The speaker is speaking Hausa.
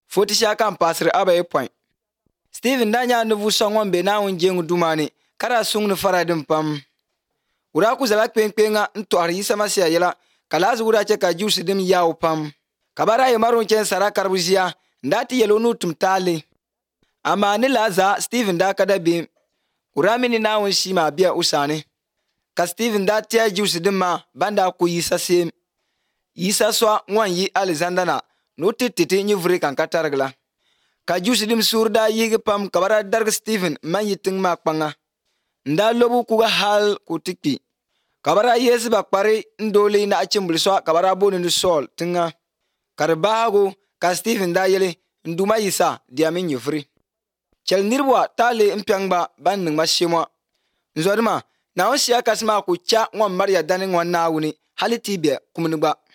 Foti shaka pasir abaye point. Stephen danya nuvu songwan be na unjengu dumani kara sungnu faradim pam. Ura ku zala kpenga ntoar yisa masya yela kalaz ura cheka juice dim yaw pam. Kabara ye maron chen sara karbuzia ndati yelo nu tumtali. Ama ni laza Stephen da kada bim. Ura mini na unshima bia usane. Ka Stephen da tia juice dim ma banda ku yisa sim. Yisa swa ngwan yi Alexander na no titi nyuvri kan katargla. Ka juice dim surda yigi pam kabara darg Stephen man yiting ma kpanga. Nda lobu kuga hal kutiki. Kabara yesi bakpari ndoli na achimbulswa kabara bonu ni sol tinga. Karbahago ka Stephen da yele nduma yisa diamin nyuvri. Chel nirwa tali mpiangba ban ning mashimwa. Nzodima na onsiya kasma ku cha ngwan Maria dani ngwan na wuni hali tibia kumnugba.